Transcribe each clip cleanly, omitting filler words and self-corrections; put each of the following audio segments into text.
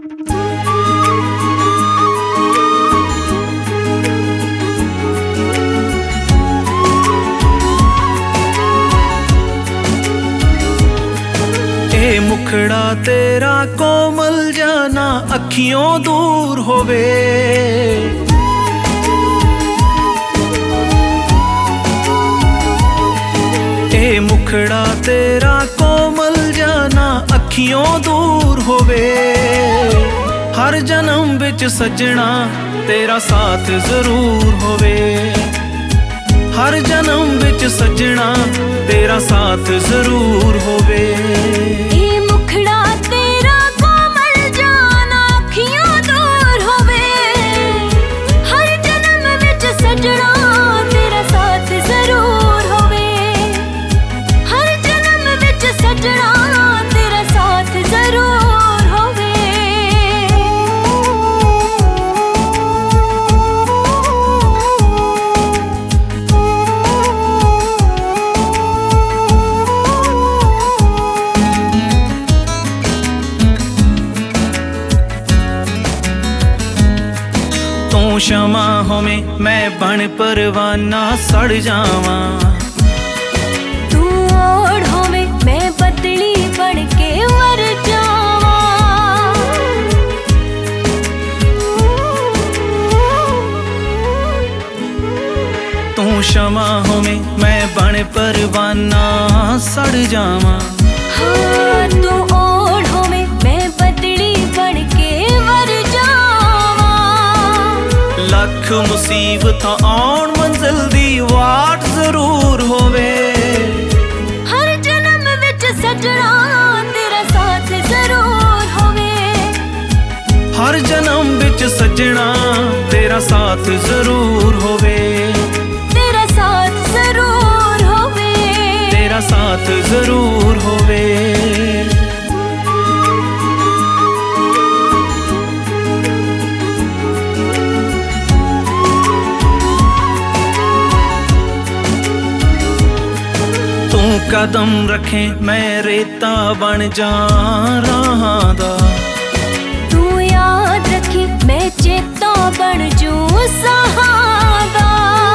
मुखड़ा तेरा कोमल जाना अखियों दूर होवे, ए मुखड़ा तेरा कोमल जाना अखियों दूर होवे। हर जन्म बिच सजना तेरा साथ जरूर होवे, हर जन्म बिच सजना तेरा साथ जरूर होवे। तू शमा होवे मैं बन परवाना सड़ जावा, तू ओढ़ होवे मैं बदली बन के मर जावा। तू शमा होवे मैं बन परवाना सड़ जावा। हाँ तू ओढ़ होवे मैं बदली बन के मर जावा। लख मुसीबत आउण मंजिल दी वाट जरूर होवे, हर जन्म विच सजना तेरा साथ जरूर होवे। हर जन्म बिच सजना तेरा साथ जरूर होवे, तेरा साथ जरूर होवे, तेरा साथ जरूर होवे। तू कदम रखे मैं रेता बन जा राहां दा, तू याद रखी मैं चेता बन जू सहादा।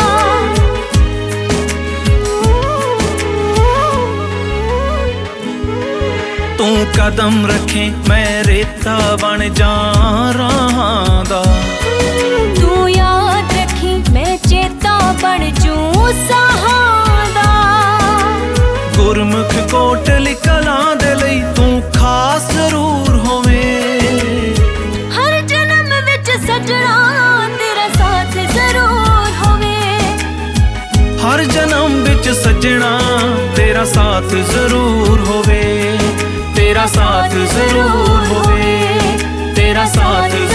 तू कदम रखे मैं रेता बन जा राहां दा, तू याद रखी मैं चेता बन जू सहादा। गुरमुख कोटली कलां दे लई तू खास जरूर होवे, हर जन्म विच सजना तेरा साथ जरूर होवे। हर जन्म बिच सजना तेरा साथ जरूर होवे, तेरा साथ जरूर होवे, तेरा साथ